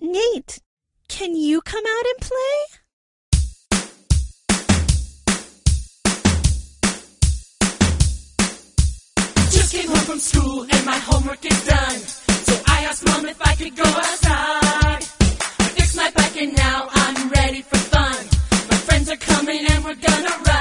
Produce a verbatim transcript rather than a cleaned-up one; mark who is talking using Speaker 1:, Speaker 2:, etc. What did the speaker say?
Speaker 1: Nate, can you come out and play?
Speaker 2: Just came home from school and my homework is done. So I asked Mom if I could go outside. I fixed my bike and now I'm ready for fun. My friends are coming and we're gonna ride.